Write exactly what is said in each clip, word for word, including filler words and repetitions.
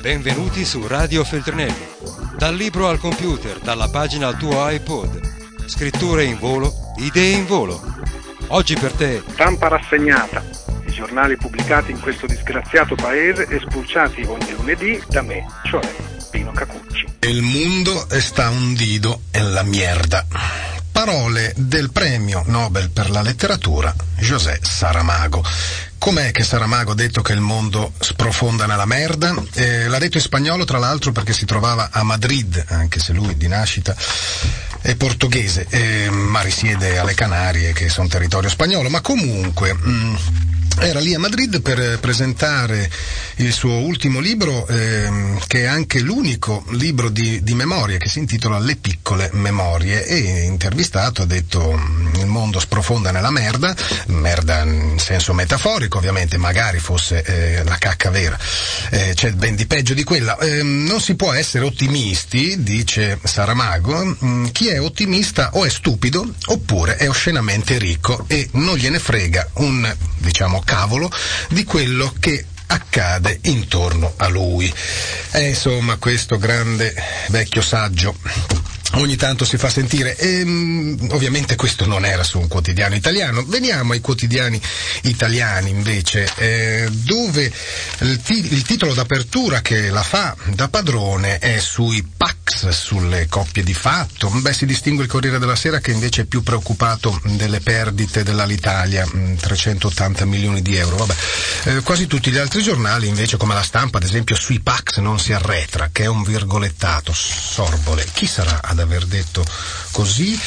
Benvenuti su Radio Feltrinelli. Dal libro al computer, dalla pagina al tuo iPod. Scritture in volo, idee in volo. Oggi per te Stampa rassegnata. I giornali pubblicati in questo disgraziato paese e spulciati ogni lunedì da me, cioè Pino Cacucci. Il mundo está hundido en la mierda. Parole del premio Nobel per la letteratura José Saramago. Com'è che Saramago ha detto che il mondo sprofonda nella merda? Eh, l'ha detto in spagnolo, tra l'altro, perché si trovava a Madrid, anche se lui di nascita è portoghese, eh, ma risiede alle Canarie, che sono territorio spagnolo. Ma comunque mh, era lì a Madrid per presentare il suo ultimo libro, ehm, che è anche l'unico libro di, di memorie, che si intitola Le piccole memorie, e intervistato ha detto: il mondo sprofonda nella merda, merda in senso metaforico ovviamente, magari fosse eh, la cacca vera, eh, c'è ben di peggio di quella. Eh, non si può essere ottimisti, dice Saramago. Mh, chi è ottimista o è stupido oppure è oscenamente ricco e non gliene frega un, diciamo, cavolo di quello che accade intorno a lui. E insomma, questo grande vecchio saggio ogni tanto si fa sentire, e mh, ovviamente questo non era su un quotidiano italiano. Veniamo ai quotidiani italiani invece, eh, dove il, ti- il titolo d'apertura che la fa da padrone è sui Pacs, sulle coppie di fatto. Beh, si distingue il Corriere della Sera, che invece è più preoccupato delle perdite dell'Alitalia, mh, trecentottanta milioni di euro. Vabbè, eh, quasi tutti gli altri giornali invece, come La Stampa ad esempio, sui Pacs non si arretra, che è un virgolettato. Sorbole, chi sarà ad aver detto così?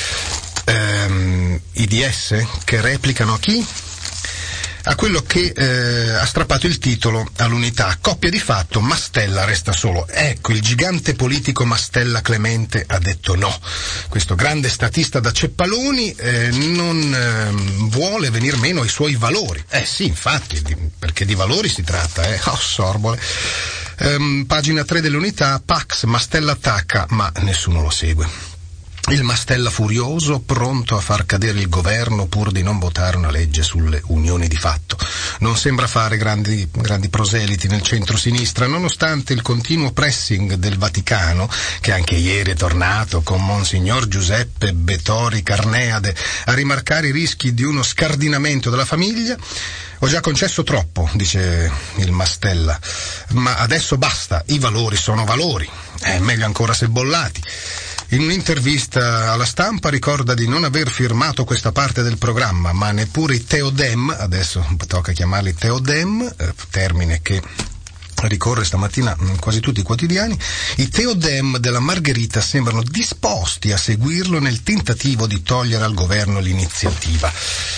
Ehm, I D S che replicano a chi? A quello che eh, ha strappato il titolo all'Unità. Coppia di fatto, Mastella resta solo. Ecco, il gigante politico Mastella Clemente ha detto no. Questo grande statista da Ceppaloni eh, non eh, vuole venir meno ai suoi valori. Eh sì, infatti, di, perché di valori si tratta, eh. Oh, Sorbole. Um, pagina tre dell'Unità, Pax, Mastella attacca, ma nessuno lo segue. Il Mastella furioso, pronto a far cadere il governo pur di non votare una legge sulle unioni di fatto. Non sembra fare grandi, grandi proseliti nel centro-sinistra, nonostante il continuo pressing del Vaticano, che anche ieri è tornato con Monsignor Giuseppe Betori Carneade a rimarcare i rischi di uno scardinamento della famiglia. Ho già concesso troppo, dice il Mastella, ma adesso basta, i valori sono valori, è meglio ancora se bollati. In un'intervista alla Stampa ricorda di non aver firmato questa parte del programma, ma neppure i Teodem, adesso tocca chiamarli Teodem, eh, termine che ricorre stamattina in quasi tutti i quotidiani, i Teodem della Margherita sembrano disposti a seguirlo nel tentativo di togliere al governo l'iniziativa.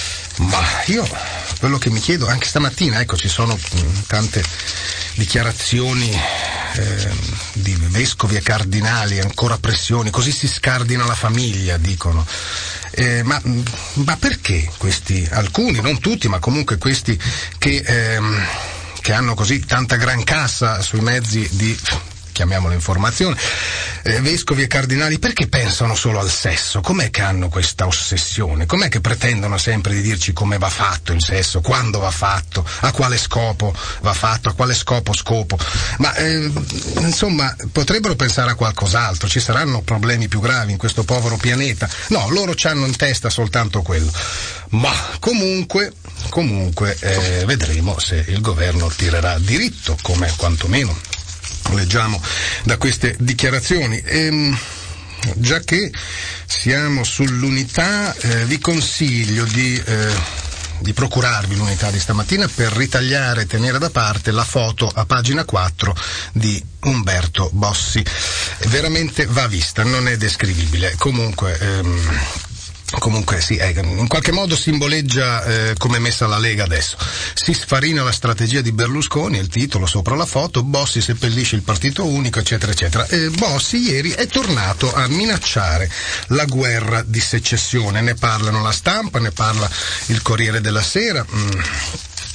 Ma io quello che mi chiedo anche stamattina, ecco, ci sono tante dichiarazioni eh, di vescovi e cardinali, ancora pressioni, così si scardina la famiglia, dicono. Eh, ma, ma perché questi, alcuni, non tutti, ma comunque questi che, ehm, che hanno così tanta gran cassa sui mezzi di, chiamiamolo informazione, eh, vescovi e cardinali, perché pensano solo al sesso? Com'è che hanno questa ossessione? Com'è che pretendono sempre di dirci come va fatto il sesso, quando va fatto, a quale scopo va fatto, a quale scopo scopo? Ma eh, insomma, potrebbero pensare a qualcos'altro, ci saranno problemi più gravi in questo povero pianeta? No, loro c'hanno in testa soltanto quello. Ma comunque, comunque eh, vedremo se il governo tirerà diritto, come quantomeno leggiamo da queste dichiarazioni. E, già che siamo sull'Unità, eh, vi consiglio di, eh, di procurarvi l'Unità di stamattina per ritagliare e tenere da parte la foto a pagina quattro di Umberto Bossi. Veramente va vista, non è descrivibile. Comunque ehm, Comunque sì, eh, in qualche modo simboleggia eh, come è messa la Lega adesso. Si sfarina la strategia di Berlusconi, il titolo sopra la foto, Bossi seppellisce il partito unico, eccetera eccetera. E Bossi ieri è tornato a minacciare la guerra di secessione, ne parlano La Stampa, ne parla il Corriere della Sera. Mm.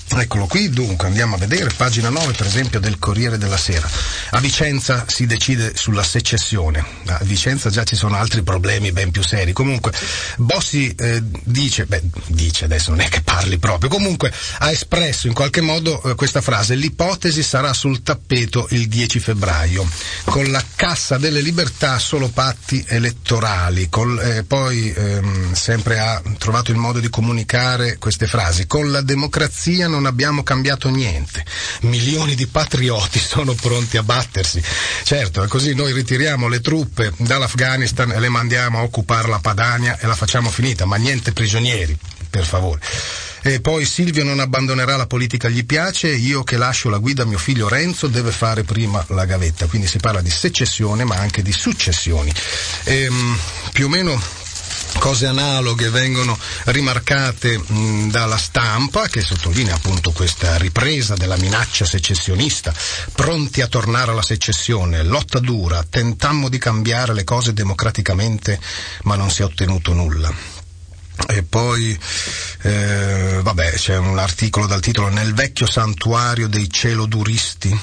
Eccolo qui, dunque andiamo a vedere, pagina nove per esempio del Corriere della Sera. A Vicenza si decide sulla secessione. A Vicenza già ci sono altri problemi ben più seri. Comunque Bossi eh, dice, beh dice adesso non è che parli proprio, comunque ha espresso in qualche modo eh, questa frase: l'ipotesi sarà sul tappeto il dieci febbraio. Con la Cassa delle Libertà solo patti elettorali. Col, eh, poi ehm, sempre ha trovato il modo di comunicare queste frasi: con la democrazia non abbiamo cambiato niente, milioni di patrioti sono pronti a battersi. Certo, è così, noi ritiriamo le truppe dall'Afghanistan e le mandiamo a occupare la Padania e la facciamo finita, ma niente prigionieri, per favore. E poi Silvio non abbandonerà la politica, gli piace, io che lascio la guida a mio figlio Renzo deve fare prima la gavetta. Quindi si parla di secessione ma anche di successioni. E, più o meno cose analoghe vengono rimarcate mh, dalla Stampa, che sottolinea appunto questa ripresa della minaccia secessionista. Pronti a tornare alla secessione, lotta dura, tentammo di cambiare le cose democraticamente ma non si è ottenuto nulla. E poi eh, vabbè, c'è un articolo dal titolo "Nel vecchio santuario dei celoduristi".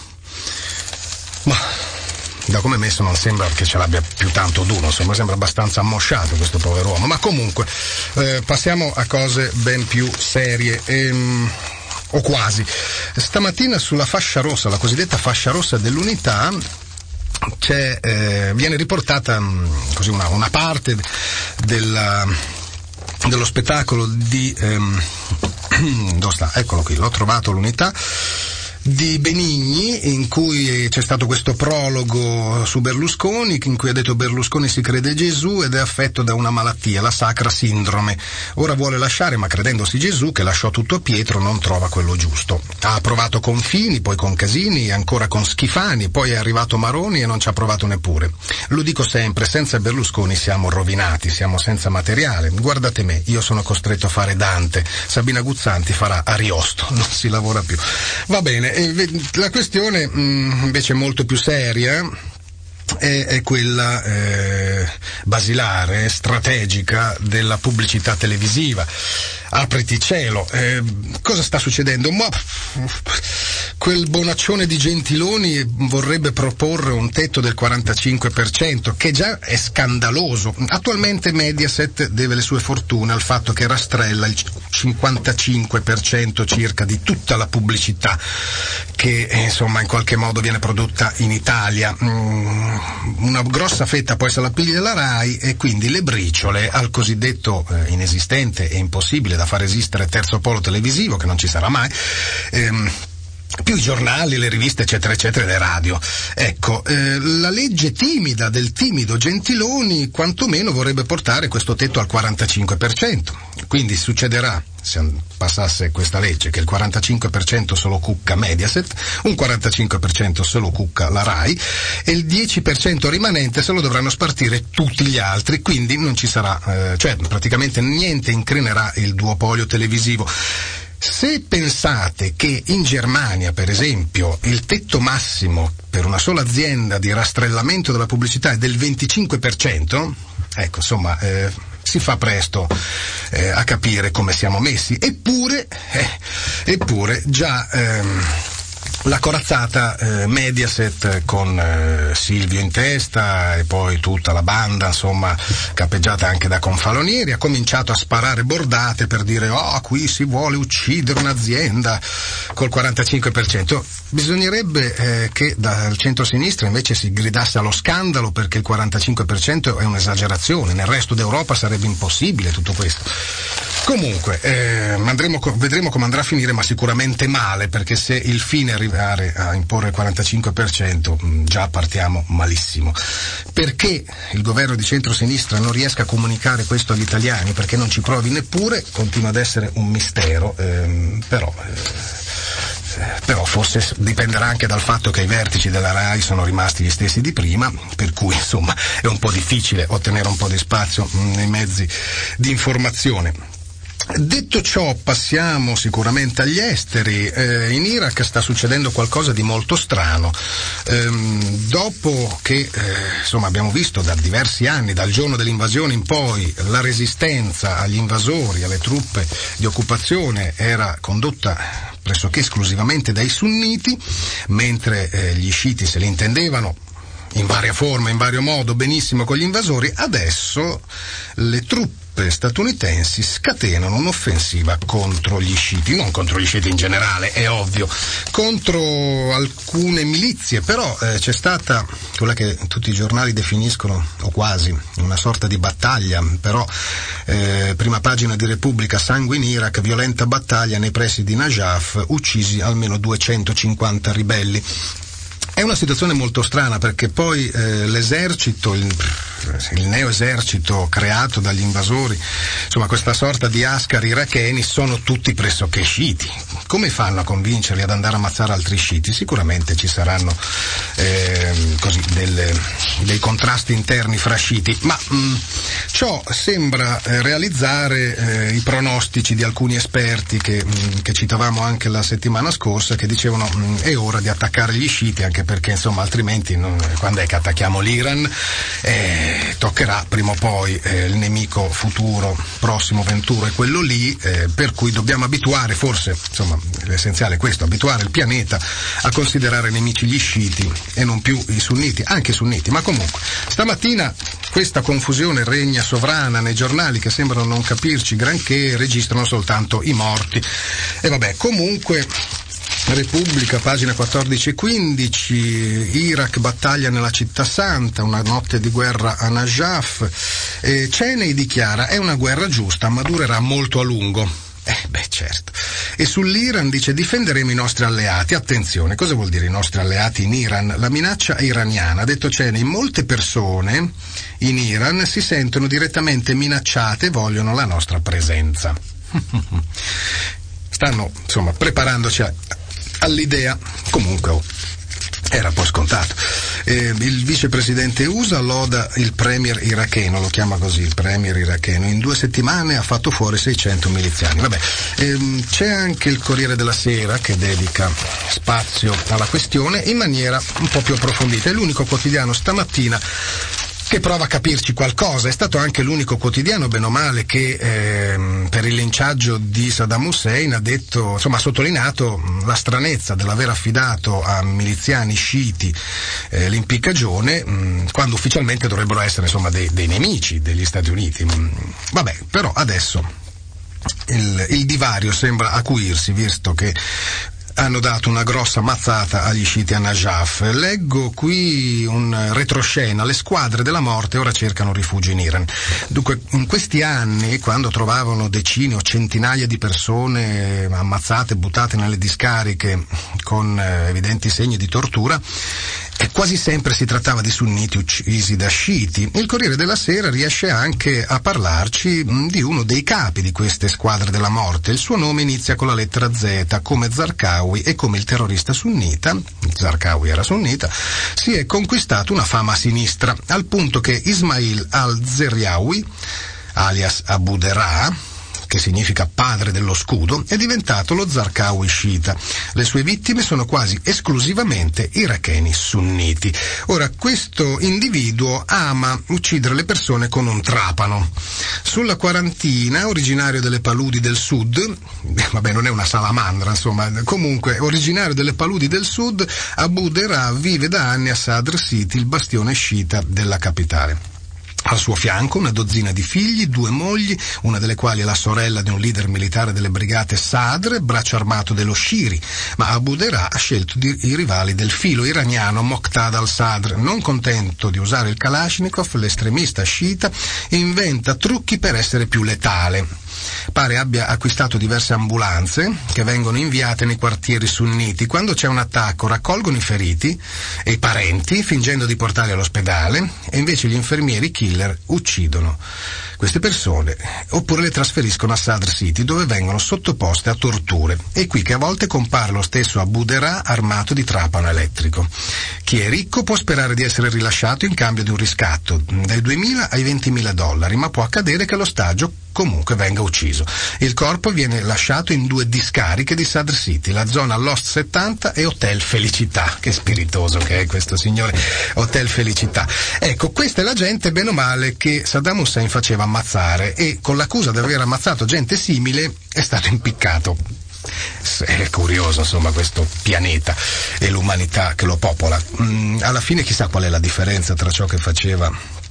Ma da come è messo non sembra che ce l'abbia più tanto duro, insomma sembra abbastanza ammosciato questo povero uomo, ma comunque eh, passiamo a cose ben più serie. Ehm, o quasi. Stamattina sulla fascia rossa, la cosiddetta fascia rossa dell'Unità, c'è, eh, viene riportata mh, così una, una parte della, dello spettacolo di ehm, dove sta? Eccolo qui, l'ho trovato, l'Unità di Benigni, in cui c'è stato questo prologo su Berlusconi, in cui ha detto: Berlusconi si crede Gesù ed è affetto da una malattia, la sacra sindrome. Ora vuole lasciare, ma credendosi Gesù, che lasciò tutto a Pietro, non trova quello giusto. Ha provato con Fini, poi con Casini, ancora con Schifani, poi è arrivato Maroni e non ci ha provato neppure. Lo dico sempre, senza Berlusconi siamo rovinati, siamo senza materiale. Guardate me, io sono costretto a fare Dante, Sabina Guzzanti farà Ariosto, non si lavora più. Va bene. La questione mh, invece molto più seria è, è quella eh, basilare, strategica della pubblicità televisiva. Apriti cielo, eh, cosa sta succedendo? Ma quel bonaccione di Gentiloni vorrebbe proporre un tetto del quarantacinque per cento, che già è scandaloso. Attualmente Mediaset deve le sue fortune al fatto che rastrella il cinquantacinque per cento circa di tutta la pubblicità che insomma in qualche modo viene prodotta in Italia. Mm, una grossa fetta poi se la piglia la Rai, e quindi le briciole al cosiddetto eh, inesistente e impossibile da far esistere terzo polo televisivo, che non ci sarà mai, ehm, più i giornali, le riviste eccetera eccetera, le radio. Ecco, eh, la legge timida del timido Gentiloni quantomeno vorrebbe portare questo tetto al quarantacinque per cento. Quindi succederà, se passasse questa legge, che il quarantacinque per cento se lo cucca Mediaset, un quarantacinque per cento se lo cucca la Rai e il dieci per cento rimanente se lo dovranno spartire tutti gli altri. Quindi non ci sarà, eh, cioè praticamente niente incrinerà il duopolio televisivo. Se pensate che in Germania, per esempio, il tetto massimo per una sola azienda di rastrellamento della pubblicità è del venticinque per cento, ecco, insomma, eh, si fa presto eh, a capire come siamo messi. Eppure, eh, eppure già ehm, la corazzata eh, Mediaset con eh, Silvio in testa e poi tutta la banda, insomma, capeggiata anche da Confalonieri, ha cominciato a sparare bordate per dire: oh, qui si vuole uccidere un'azienda col quarantacinque per cento. Bisognerebbe eh, che dal centro-sinistra invece si gridasse allo scandalo, perché il quarantacinque per cento è un'esagerazione, nel resto d'Europa sarebbe impossibile tutto questo. Comunque, eh, andremo, vedremo come andrà a finire, ma sicuramente male, perché se il fine è arrivare a imporre il quarantacinque per cento, già partiamo malissimo. Perché il governo di centrosinistra non riesca a comunicare questo agli italiani, perché non ci provi neppure, continua ad essere un mistero, ehm, però... Eh, però forse dipenderà anche dal fatto che i vertici della Rai sono rimasti gli stessi di prima, per cui insomma è un po' difficile ottenere un po' di spazio nei mezzi di informazione. Detto ciò, passiamo sicuramente agli esteri. Eh, in Iraq sta succedendo qualcosa di molto strano. Ehm, dopo che eh, insomma abbiamo visto da diversi anni, dal giorno dell'invasione in poi, la resistenza agli invasori, alle truppe di occupazione era condotta pressoché esclusivamente dai sunniti, mentre eh, gli sciiti se li intendevano in varia forma, in vario modo, benissimo con gli invasori. Adesso le truppe statunitensi scatenano un'offensiva contro gli sciiti, non contro gli sciiti in generale, è ovvio, contro alcune milizie, però eh, c'è stata quella che tutti i giornali definiscono, o quasi, una sorta di battaglia, però eh, prima pagina di Repubblica, sangue in Iraq, violenta battaglia nei pressi di Najaf, uccisi almeno duecentocinquanta ribelli. È una situazione molto strana perché poi eh, l'esercito, il, il neo-esercito creato dagli invasori, insomma questa sorta di ascari iracheni, sono tutti pressoché sciiti. Come fanno a convincerli ad andare a ammazzare altri sciiti? Sicuramente ci saranno eh, così delle, dei contrasti interni fra sciiti, ma mh, ciò sembra eh, realizzare eh, i pronostici di alcuni esperti che, mh, che citavamo anche la settimana scorsa, che dicevano mh, è ora di attaccare gli sciiti, anche perché insomma altrimenti non, quando è che attacchiamo l'Iran eh, toccherà prima o poi eh, il nemico futuro prossimo venturo è quello lì, eh, per cui dobbiamo abituare, forse insomma l'essenziale è questo, abituare il pianeta a considerare nemici gli sciiti e non più i sunniti, anche i sunniti. Ma comunque stamattina questa confusione regna sovrana nei giornali che sembrano non capirci granché, registrano soltanto i morti e vabbè. Comunque Repubblica, pagina quattordici e quindici, Iraq battaglia nella città santa, una notte di guerra a Najaf, e Cheney dichiara è una guerra giusta ma durerà molto a lungo. Eh, beh, certo. E sull'Iran dice difenderemo i nostri alleati. Attenzione, cosa vuol dire i nostri alleati in Iran? La minaccia iraniana, ha detto Cheney, molte persone in Iran si sentono direttamente minacciate e vogliono la nostra presenza. Stanno, insomma, preparandoci a all'idea, comunque oh, era poi scontato. Eh, il vicepresidente U S A loda il premier iracheno, lo chiama così, il premier iracheno, in due settimane ha fatto fuori seicento miliziani. Vabbè, ehm, c'è anche il Corriere della Sera che dedica spazio alla questione in maniera un po' più approfondita, è l'unico quotidiano stamattina che prova a capirci qualcosa. È stato anche l'unico quotidiano, bene o male, che ehm, per il linciaggio di Saddam Hussein ha detto, insomma ha sottolineato mh, la stranezza dell'aver affidato a miliziani sciiti eh, l'impiccagione mh, quando ufficialmente dovrebbero essere insomma dei, dei nemici degli Stati Uniti. Mh, vabbè, però adesso il, il divario sembra acuirsi, visto che hanno dato una grossa mazzata agli sciiti a Najaf. Leggo qui un retroscena, le squadre della morte ora cercano rifugio in Iran. Dunque, in questi anni, quando trovavano decine o centinaia di persone ammazzate, buttate nelle discariche con eh, evidenti segni di tortura, e quasi sempre si trattava di sunniti uccisi da sciiti. Il Corriere della Sera riesce anche a parlarci mh, di uno dei capi di queste squadre della morte. Il suo nome inizia con la lettera Z, come Zarqawi, e come il terrorista sunnita, Zarqawi era sunnita, si è conquistato una fama a sinistra, al punto che Ismail al-Zeryawi, alias Abu Dera, che significa padre dello scudo, è diventato lo Zarqawi sciita. Le sue vittime sono quasi esclusivamente iracheni sunniti. Ora, questo individuo ama uccidere le persone con un trapano. Sulla quarantina, originario delle paludi del sud, vabbè non è una salamandra, insomma, comunque originario delle paludi del sud, Abu Dera vive da anni a Sadr City, il bastione sciita della capitale. Al suo fianco una dozzina di figli, due mogli, una delle quali è la sorella di un leader militare delle brigate Sadr, braccio armato dello Shiri. Ma Abu Dera ha scelto di, i rivali del filo iraniano Moqtada al-Sadr. Non contento di usare il Kalashnikov, l'estremista sciita inventa trucchi per essere più letale. Pare abbia acquistato diverse ambulanze che vengono inviate nei quartieri sunniti. Quando c'è un attacco raccolgono i feriti e i parenti fingendo di portarli all'ospedale, e invece gli infermieri killer uccidono queste persone oppure le trasferiscono a Sadr City, dove vengono sottoposte a torture. È qui che a volte compare lo stesso Abu Dera armato di trapano elettrico. Chi è ricco può sperare di essere rilasciato in cambio di un riscatto dai duemila ai ventimila dollari, ma può accadere che l'ostaggio comunque venga ucciso. Il corpo viene lasciato in due discariche di Sadr City, la zona Lost settanta e Hotel Felicità. Che spiritoso che è questo signore, Hotel Felicità. Ecco, questa è la gente, bene o male, che Saddam Hussein faceva ammazzare, e con l'accusa di aver ammazzato gente simile è stato impiccato. è curioso, insomma, questo pianeta e l'umanità che lo popola. Mm, alla fine chissà qual è la differenza tra ciò che faceva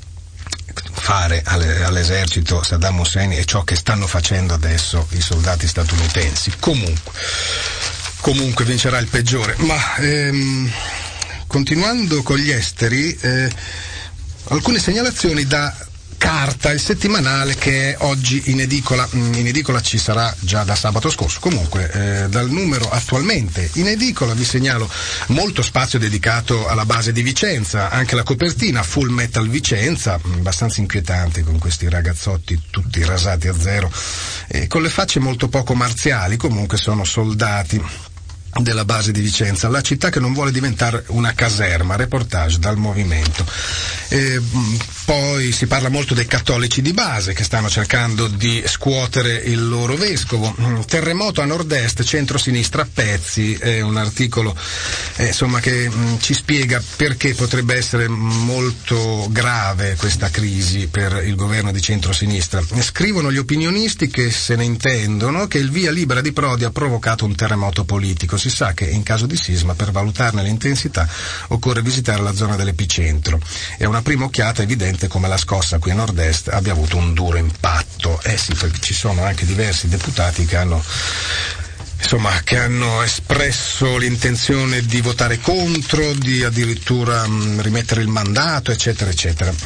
fare all'esercito Saddam Hussein e ciò che stanno facendo adesso i soldati statunitensi. Comunque, comunque vincerà il peggiore. Ma ehm, continuando con gli esteri, eh, alcune segnalazioni da Carta, il settimanale che è oggi in edicola. In edicola ci sarà già da sabato scorso. Comunque, eh, dal numero attualmente in edicola vi segnalo molto spazio dedicato alla base di Vicenza, anche la copertina Full Metal Vicenza, abbastanza inquietante, con questi ragazzotti tutti rasati a zero e con le facce molto poco marziali. Comunque sono soldati della base di Vicenza, la città che non vuole diventare una caserma. Reportage dal movimento. E poi si parla molto dei cattolici di base che stanno cercando di scuotere il loro vescovo. Terremoto a nord-est, centro-sinistra a pezzi. È un articolo eh, insomma che mh, ci spiega perché potrebbe essere molto grave questa crisi per il governo di centro-sinistra. Scrivono gli opinionisti che se ne intendono che il via libera di Prodi ha provocato un terremoto politico. Si sa che in caso di sisma, per valutarne l'intensità, occorre visitare la zona dell'epicentro. E a una prima occhiata è evidente come la scossa qui a nord-est abbia avuto un duro impatto. Eh sì, perché ci sono anche diversi deputati che hanno insomma che hanno espresso l'intenzione di votare contro, di addirittura mh, rimettere il mandato, eccetera, eccetera.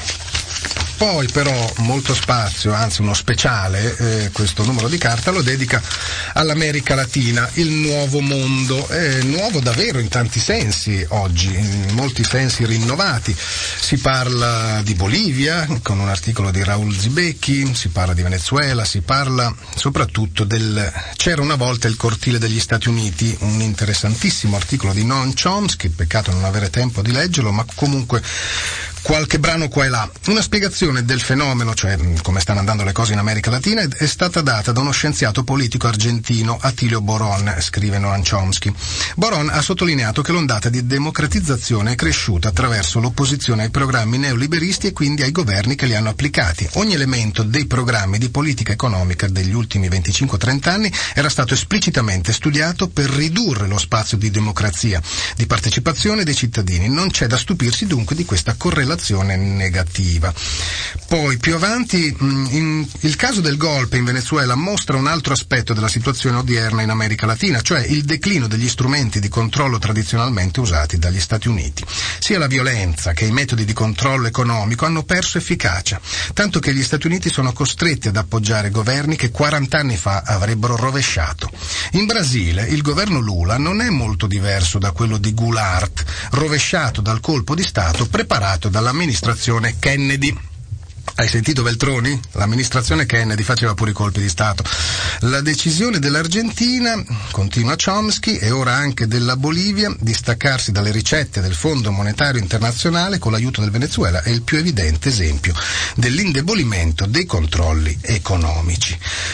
Poi però molto spazio, anzi uno speciale, eh, questo numero di Carta lo dedica all'America Latina, il nuovo mondo. È nuovo davvero in tanti sensi oggi, in molti sensi rinnovati. Si parla di Bolivia, con un articolo di Raul Zibecchi, si parla di Venezuela, si parla soprattutto del C'era una volta il cortile degli Stati Uniti, un interessantissimo articolo di Noam Chomsky, peccato non avere tempo di leggerlo, ma comunque qualche brano qua e là. Una spiegazione del fenomeno, cioè come stanno andando le cose in America Latina, è stata data da uno scienziato politico argentino, Attilio Boron, scrive Noam Chomsky. Boron ha sottolineato che l'ondata di democratizzazione è cresciuta attraverso l'opposizione ai programmi neoliberisti e quindi ai governi che li hanno applicati. Ogni elemento dei programmi di politica economica degli ultimi venticinque trenta anni era stato esplicitamente studiato per ridurre lo spazio di democrazia, di partecipazione dei cittadini. Non c'è da stupirsi dunque di questa correlazione negativa. Poi più avanti mh, in, il caso del golpe in Venezuela mostra un altro aspetto della situazione odierna in America Latina, cioè il declino degli strumenti di controllo tradizionalmente usati dagli Stati Uniti. Sia la violenza che i metodi di controllo economico hanno perso efficacia, tanto che gli Stati Uniti sono costretti ad appoggiare governi che quaranta anni fa avrebbero rovesciato. In Brasile il governo Lula non è molto diverso da quello di Goulart, rovesciato dal colpo di Stato preparato dall'amministrazione Kennedy. Hai sentito Veltroni? L'amministrazione Kennedy faceva pure i colpi di Stato. La decisione dell'Argentina, continua Chomsky, e ora anche della Bolivia, di staccarsi dalle ricette del Fondo Monetario Internazionale con l'aiuto del Venezuela è il più evidente esempio dell'indebolimento dei controlli economici.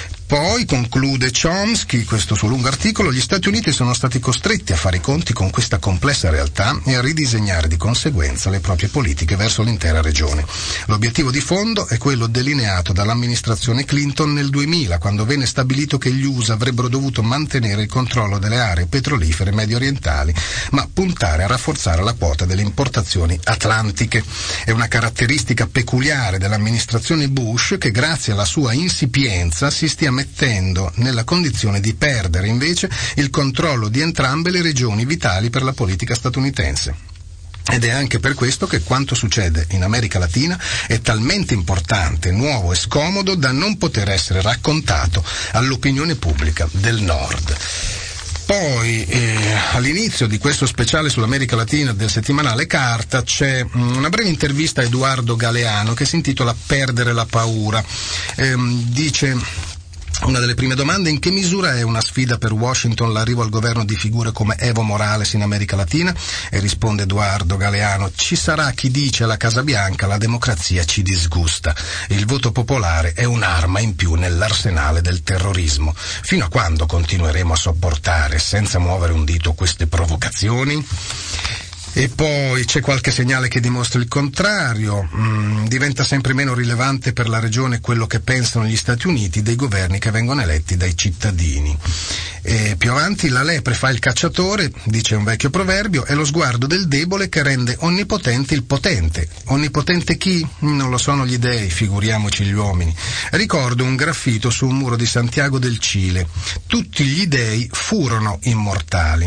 Poi conclude Chomsky questo suo lungo articolo: gli Stati Uniti sono stati costretti a fare i conti con questa complessa realtà e a ridisegnare di conseguenza le proprie politiche verso l'intera regione. L'obiettivo di fondo è quello delineato dall'amministrazione Clinton nel duemila, quando venne stabilito che gli U S A avrebbero dovuto mantenere il controllo delle aree petrolifere medio orientali, ma puntare a rafforzare la quota delle importazioni atlantiche. È una caratteristica peculiare dell'amministrazione Bush che, grazie alla sua insipienza, si stia mettendo nella condizione di perdere invece il controllo di entrambe le regioni vitali per la politica statunitense. Ed è anche per questo che quanto succede in America Latina è talmente importante, nuovo e scomodo da non poter essere raccontato all'opinione pubblica del Nord. Poi eh, all'inizio di questo speciale sull'America Latina del settimanale Carta c'è mh, una breve intervista a Edoardo Galeano che si intitola Perdere la paura. Ehm, dice: una delle prime domande: in che misura è una sfida per Washington l'arrivo al governo di figure come Evo Morales in America Latina? E risponde Edoardo Galeano: ci sarà chi dice alla Casa Bianca la democrazia ci disgusta, il voto popolare è un'arma in più nell'arsenale del terrorismo. Fino a quando continueremo a sopportare senza muovere un dito queste provocazioni? E poi c'è qualche segnale che dimostra il contrario, mm, diventa sempre meno rilevante per la regione quello che pensano gli Stati Uniti dei governi che vengono eletti dai cittadini. E più avanti la lepre fa il cacciatore, dice un vecchio proverbio, è lo sguardo del debole che rende onnipotente il potente. Onnipotente chi? Non lo sono gli dei, figuriamoci gli uomini. Ricordo un graffito su un muro di Santiago del Cile. Tutti gli dei furono immortali.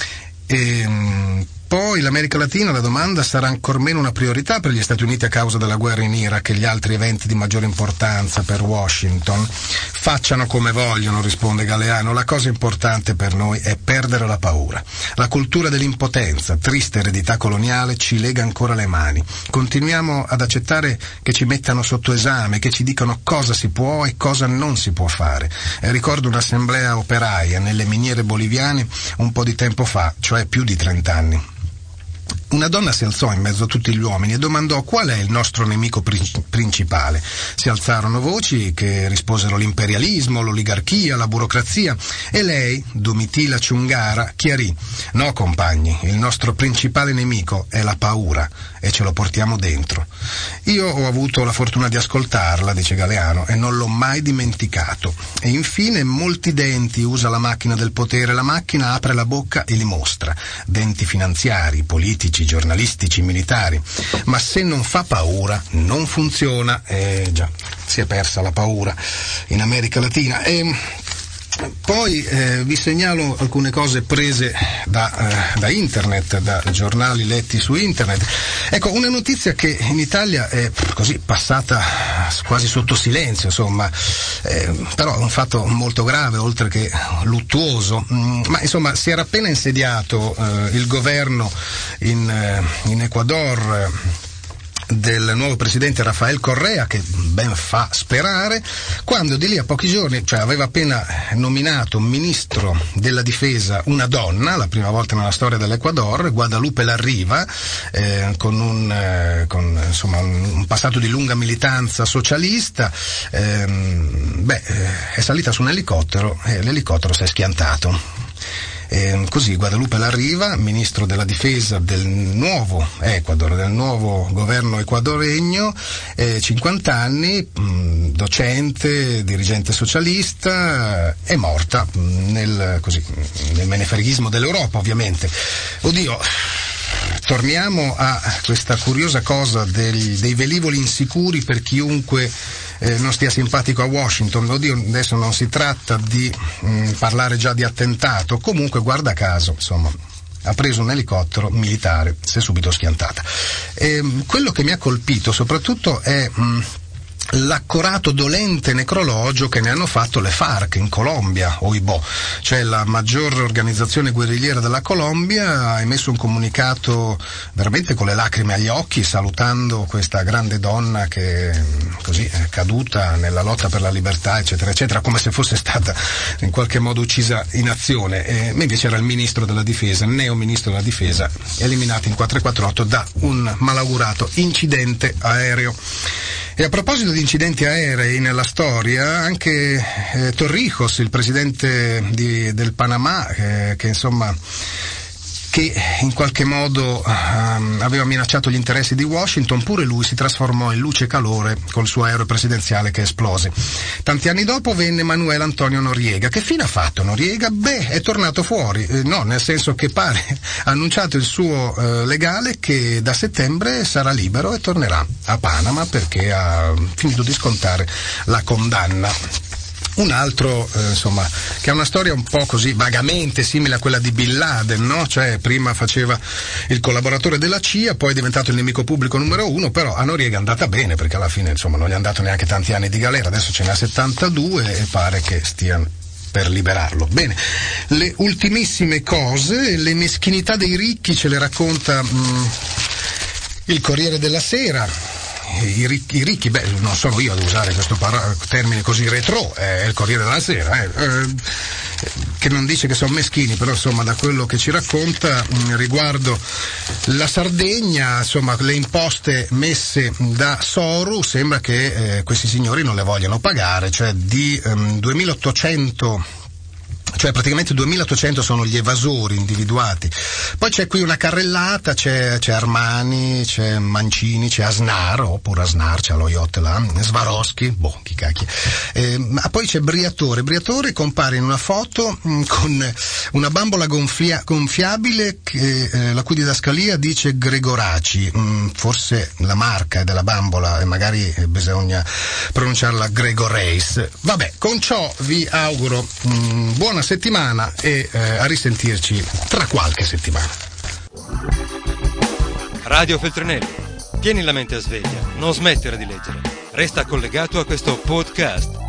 E poi l'America Latina, la domanda, sarà ancor meno una priorità per gli Stati Uniti a causa della guerra in Iraq e gli altri eventi di maggiore importanza per Washington. Facciano come vogliono, risponde Galeano, la cosa importante per noi è perdere la paura. La cultura dell'impotenza, triste eredità coloniale, ci lega ancora le mani. Continuiamo ad accettare che ci mettano sotto esame, che ci dicano cosa si può e cosa non si può fare. E ricordo un'assemblea operaia nelle miniere boliviane un po' di tempo fa, cioè più di trent'anni. Una donna si alzò in mezzo a tutti gli uomini e domandò qual è il nostro nemico principale. Si alzarono voci che risposero l'imperialismo, l'oligarchia, la burocrazia, e lei, Domitila Ciungara, chiarì: no compagni, il nostro principale nemico è la paura e ce lo portiamo dentro. Io ho avuto la fortuna di ascoltarla, dice Galeano, e non l'ho mai dimenticato. E infine molti denti usa la macchina del potere, la macchina apre la bocca e li mostra, denti finanziari, politici, giornalistici, militari, ma se non fa paura non funziona. Eh già, si è persa la paura in America Latina. E poi eh, vi segnalo alcune cose prese da, eh, da internet, da giornali letti su internet. Ecco, una notizia che in Italia è così passata quasi sotto silenzio, insomma, eh, però è un fatto molto grave, oltre che luttuoso. Mm, ma insomma, si era appena insediato eh, il governo in, eh, in Ecuador del nuovo presidente Rafael Correa, che ben fa sperare, quando di lì a pochi giorni, cioè aveva appena nominato ministro della difesa una donna, la prima volta nella storia dell'Ecuador, Guadalupe Larriva, eh, con, un, eh, con insomma, un, un passato di lunga militanza socialista. ehm, beh, è salita su un elicottero e l'elicottero si è schiantato. Eh, così Guadalupe Larriva, ministro della difesa del nuovo Ecuador, del nuovo governo ecuadoregno, eh, cinquanta anni, mh, docente, dirigente socialista, è morta mh, nel, così, nel menefreghismo dell'Europa, ovviamente. Oddio, torniamo a questa curiosa cosa dei, dei velivoli insicuri per chiunque Eh, non stia simpatico a Washington. Oddio, adesso non si tratta di mh, parlare già di attentato, comunque guarda caso, insomma, ha preso un elicottero militare, si è subito schiantata. E, quello che mi ha colpito soprattutto è mh, l'accorato dolente necrologio che ne hanno fatto le FARC in Colombia, oibò, cioè la maggior organizzazione guerrigliera della Colombia, ha emesso un comunicato veramente con le lacrime agli occhi, salutando questa grande donna che così è caduta nella lotta per la libertà, eccetera, eccetera, come se fosse stata in qualche modo uccisa in azione. E invece era il ministro della difesa, il neo ministro della difesa, eliminato in quattrocentoquarantotto da un malaugurato incidente aereo. E a proposito di incidenti aerei nella storia, anche eh, Torrijos, il presidente di, del Panama, eh, che insomma che in qualche modo um, aveva minacciato gli interessi di Washington, pure lui si trasformò in luce e calore col suo aereo presidenziale che esplose. Tanti anni dopo venne Manuel Antonio Noriega. Che fine ha fatto Noriega? Beh, è tornato fuori, eh, no, nel senso che pare ha annunciato il suo eh, legale che da settembre sarà libero e tornerà a Panama perché ha finito di scontare la condanna. Un altro, eh, insomma, che ha una storia un po' così vagamente simile a quella di Bin Laden, no? Cioè, prima faceva il collaboratore della C I A, poi è diventato il nemico pubblico numero uno, però a Noriega è andata bene, perché alla fine, insomma, non gli hanno dato neanche tanti anni di galera, adesso ce ne ha settantadue e pare che stiano per liberarlo. Bene, le ultimissime cose, le meschinità dei ricchi ce le racconta mh, il Corriere della Sera. I ricchi, I ricchi, beh, non sono io ad usare questo par- termine così retro, è il Corriere della Sera, eh, eh, che non dice che sono meschini, però insomma da quello che ci racconta mh, riguardo la Sardegna, insomma le imposte messe da Soru, sembra che eh, questi signori non le vogliano pagare, cioè di ehm, duemilaottocento cioè praticamente duemilaottocento sono gli evasori individuati. Poi c'è qui una carrellata, c'è, c'è Armani, c'è Mancini, c'è Asnar, oppure Asnar, c'è lo yacht là, Swarovski, boh, chi cacchio. Eh, ma poi c'è Briatore. Briatore compare in una foto mh, con una bambola gonfia, gonfiabile che, eh, la cui didascalia dice Gregoraci, mh, forse la marca della bambola e magari bisogna pronunciarla Gregorace. Vabbè, con ciò vi auguro mh, buona settimana e eh, a risentirci tra qualche settimana. Radio Feltrinelli, tieni la mente a sveglia, non smettere di leggere, resta collegato a questo podcast.